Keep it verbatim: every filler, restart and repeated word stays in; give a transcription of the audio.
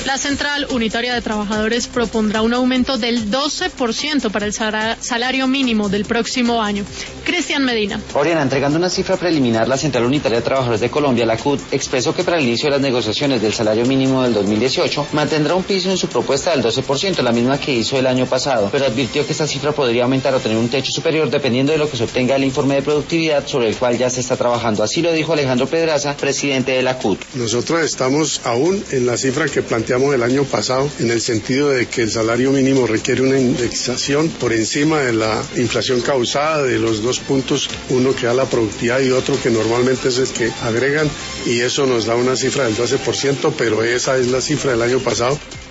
La Central Unitaria de Trabajadores propondrá un aumento del doce por ciento para el salario mínimo del próximo año. Cristian Medina. Oriana, entregando una cifra preliminar, la Central Unitaria de Trabajadores de Colombia, la C U T, expresó que para el inicio de las negociaciones del salario mínimo del dos mil dieciocho mantendrá un piso en su propuesta del doce por ciento, la misma que hizo el año pasado, pero advirtió que esta cifra podría aumentar o tener un techo superior dependiendo de lo que se obtenga del informe de productividad sobre el cual ya se está trabajando. Así lo dijo Alejandro Pedraza, presidente de la C U T. Nosotros estamos aún en la cifra que planteamos el año pasado, en el sentido de que el salario mínimo requiere una indexación por encima de la inflación causada de los dos puntos, uno que da la productividad y otro que normalmente es el que agregan, y eso nos da una cifra del doce por ciento, pero esa es la cifra del año pasado.